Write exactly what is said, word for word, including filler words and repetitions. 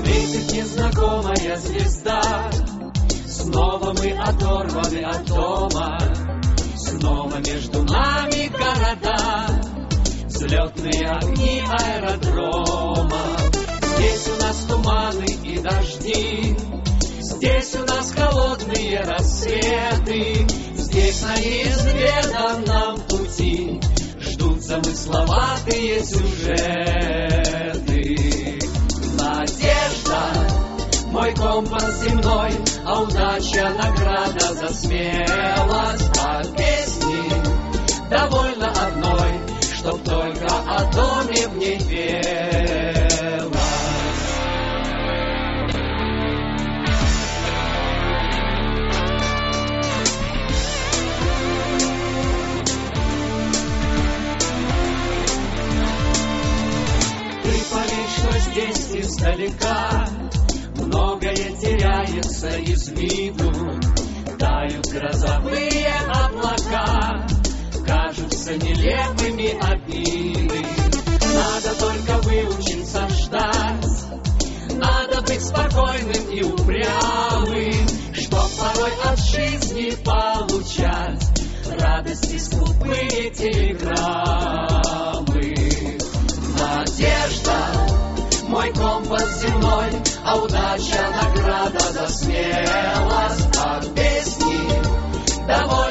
Светит незнакомая звезда, снова мы оторваны от дома, снова между нами города, взлетные огни аэродрома. Здесь у нас туманы и дожди, здесь у нас холодные рассветы, здесь на неизведанном пути ждут замысловатые сюжеты. Надежда, мой компас земной, а удача награда за смелость. От песни довольно одной, чтоб только о доме в ней пелось. Ты поверь, что здесь издалека многое теряется из виду, тают грозовые облака, кажутся нелепыми обиды. Надо только выучиться ждать, надо быть спокойным и упрямым, чтоб порой от жизни получать радости скупые телеграммы. Надежда, мой компас земной, а удача награда за смелость. От песни довольно